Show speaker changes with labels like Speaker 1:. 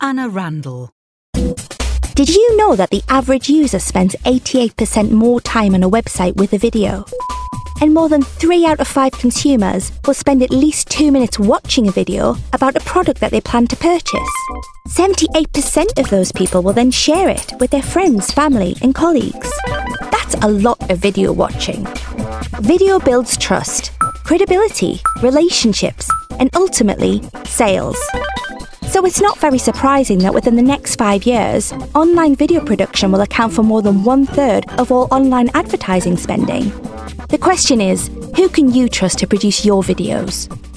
Speaker 1: Anna Randall.
Speaker 2: Did you know that the average user spends 88% more time on a website with a video? And more than 3 out of 5 consumers will spend at least 2 minutes watching a video about a product that they plan to purchase. 78% of those people will then share it with their friends, family, and colleagues. That's a lot of video watching. Video builds trust, credibility, relationships, and ultimately, sales. So it's not very surprising that within the next 5 years, online video production will account for more than 1/3 of all online advertising spending. The question is, who can you trust to produce your videos?